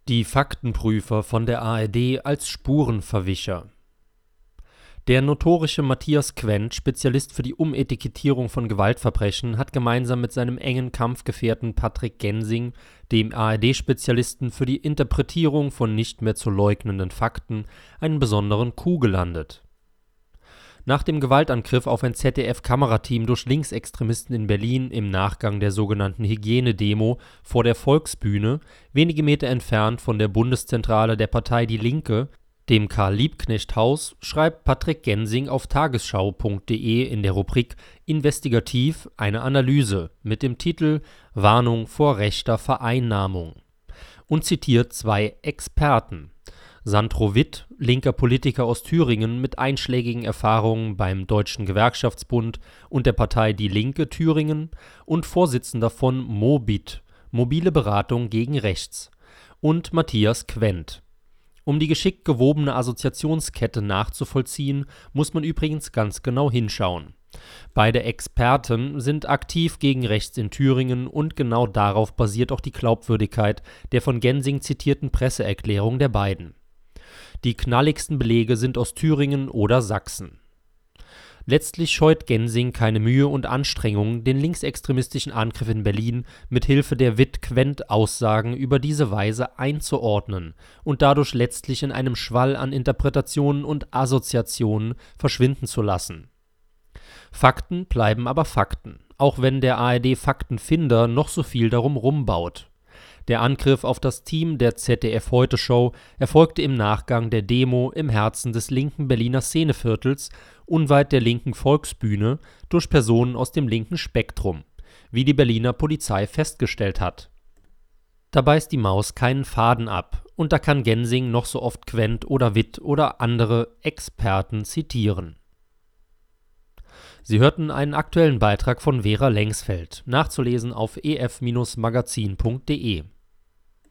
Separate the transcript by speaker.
Speaker 1: Die Faktenprüfer von der ARD als Spurenverwischer. Der notorische Matthias Quent, Spezialist für die Umetikettierung von Gewaltverbrechen, hat gemeinsam mit seinem engen Kampfgefährten Patrick Gensing, dem ARD-Spezialisten für die Interpretierung von nicht mehr zu leugnenden Fakten, einen besonderen Coup gelandet. Nach dem Gewaltangriff auf ein ZDF-Kamerateam durch Linksextremisten in Berlin im Nachgang der sogenannten Hygienedemo vor der Volksbühne, wenige Meter entfernt von der Bundeszentrale der Partei Die Linke, dem Karl-Liebknecht-Haus, schreibt Patrick Gensing auf tagesschau.de in der Rubrik Investigativ eine Analyse mit dem Titel Warnung vor rechter Vereinnahmung und zitiert zwei Experten: Sandro Witt, linker Politiker aus Thüringen mit einschlägigen Erfahrungen beim Deutschen Gewerkschaftsbund und der Partei Die Linke Thüringen und Vorsitzender von MOBIT, Mobile Beratung gegen Rechts, und Matthias Quent. Um die geschickt gewobene Assoziationskette nachzuvollziehen, muss man übrigens ganz genau hinschauen. Beide Experten sind aktiv gegen rechts in Thüringen und genau darauf basiert auch die Glaubwürdigkeit der von Gensing zitierten Presseerklärung der beiden. Die knalligsten Belege sind aus Thüringen oder Sachsen. Letztlich scheut Gensing keine Mühe und Anstrengung, den linksextremistischen Angriff in Berlin mit Hilfe der Witt-Quent-Aussagen über diese Weise einzuordnen und dadurch letztlich in einem Schwall an Interpretationen und Assoziationen verschwinden zu lassen. Fakten bleiben aber Fakten, auch wenn der ARD-Faktenfinder noch so viel darum rumbaut. Der Angriff auf das Team der ZDF-Heute-Show erfolgte im Nachgang der Demo im Herzen des linken Berliner Szeneviertels, unweit der linken Volksbühne, durch Personen aus dem linken Spektrum, wie die Berliner Polizei festgestellt hat. Da beißt die Maus keinen Faden ab, und da kann Gensing noch so oft Quent oder Witt oder andere Experten zitieren. Sie hörten einen aktuellen Beitrag von Vera Lengsfeld, nachzulesen auf ef-magazin.de.